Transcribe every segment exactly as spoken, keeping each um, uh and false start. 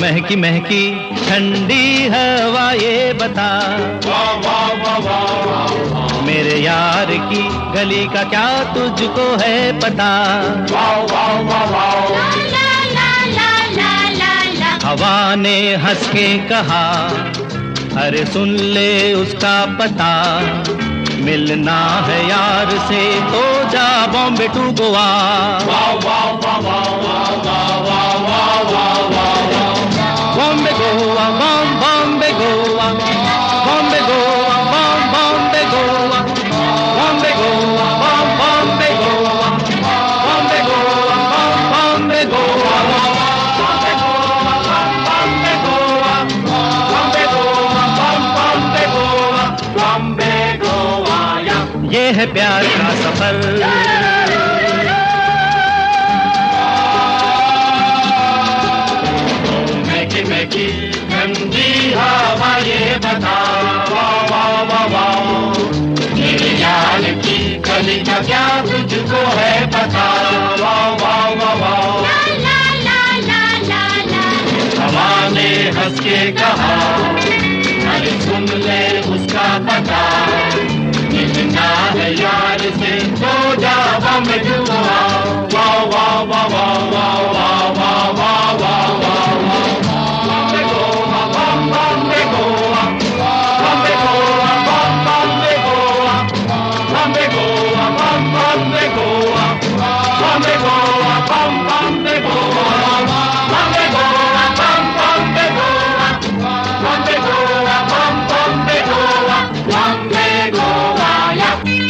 महकी महकी ठंडी हवा ये बता, वाह वाह वाह वाह, मेरे यार की गली का क्या तुझको है पता। वाह वाह वाह वाह, हवा ने हंस के कहा, अरे सुन ले उसका पता, मिलना है यार से तो जा बॉम्बे टू गोवा। वाह वाह वाह वाह वाह वाह वाह वाह वाह, बॉम्बे गोवा बॉम बॉम्बे गोवा, बॉम्बे गोवा बॉम बॉम्बे गोवा, बॉम्बे गोवा बॉम बॉम्बे गोवा, बॉम्बे गोवा बॉम बॉम्बे गोवा, बॉम्बे गोवा बॉम्बे गोवा, बॉम्बे गोवा बॉम्बे गोवा, बॉम्बे गोवा या। ये है प्यार का सफर, महकी ठंडी हवा ये बता, वाह वाह वाह वाह, मेरे यार की गली का क्या तुझको है पता। वाह वाह वाह वाह, हवा ने हंस के कहा, अरे सुन ले उसका पता, मिलना है यार से तो जा बॉम्बे टू गोवा। वाह वाह वाह वाह वाह वाह वाह वाह वाह वाह, बॉम्बे गोवा बॉम बॉम्बे गोवा, बॉम्बे गोवा बॉम बॉम्बे गोवा, बॉम्बे गोवा बॉम बॉम्बे गोवा, बॉम्बे गोवा बॉम बॉम्बे गोवा, बॉम्बे गोवा बॉम बॉम्बे गोवा, बॉम्बे गोवा बॉम बॉम्बे गोवा, बॉम्बे गोवा या।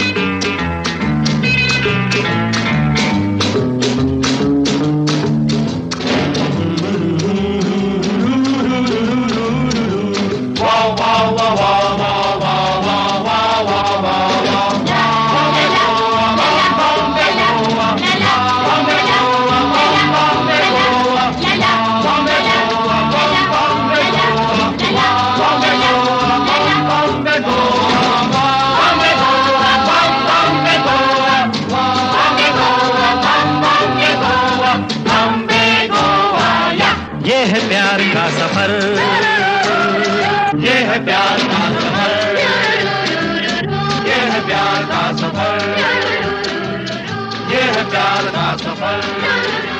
वाह वाह वाह वाह वाह वाह वाह वाह वाह वाह, बॉम्बे गोवा बॉम बॉम्बे गोवा, बॉम्बे गोवा बॉम बॉम्बे गोवा, बॉम्बे गोवा बॉम बॉम्बे गोवा, बॉम्बे गोवा बॉम बॉम्बे गोवा, बॉम्बे गोवा बॉम बॉम्बे गोवा, बॉम्बे गोवा बॉम बॉम्बे गोवा, बॉम्बे गोवा या। ये है प्यार का सफर, ये है प्यार का सफर, ये है प्यार का सफर, ये है प्यार का सफर।